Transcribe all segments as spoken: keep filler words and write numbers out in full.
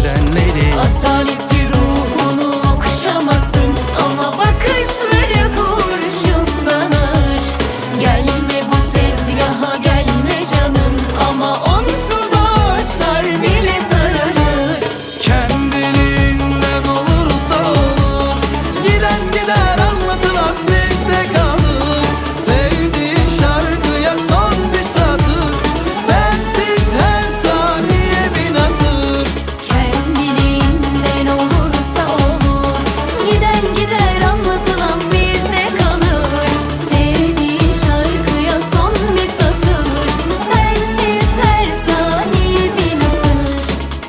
nedenleri. Asaleti ruhunu okşamasın ama bakışları kurşundan ağır. Gelme bu tezgaha gelme canım ama onsuz ağaçlar bile sararır. Kendiliğinden olursa olur, giden gider anlatılan bizde kalır. Sevdiğin şarkıya son bir satır, sensiz her saniye bin asır. Kendiliğinden olursa olur, giden gider anlatılan bizde kalır. Sevdiğin şarkıya son bir satır, sensiz her saniye bin asır.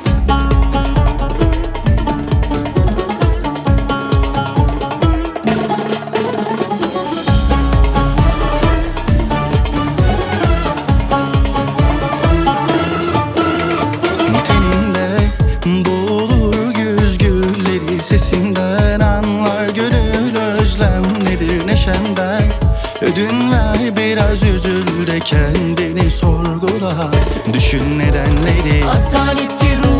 Teninde boğulur güz gülleri, sesinden anlar gönül özlem nedir neşemden. Ödün ver biraz üzül de kendini sorgula, düşün nedenleri. Asaleti ruhunu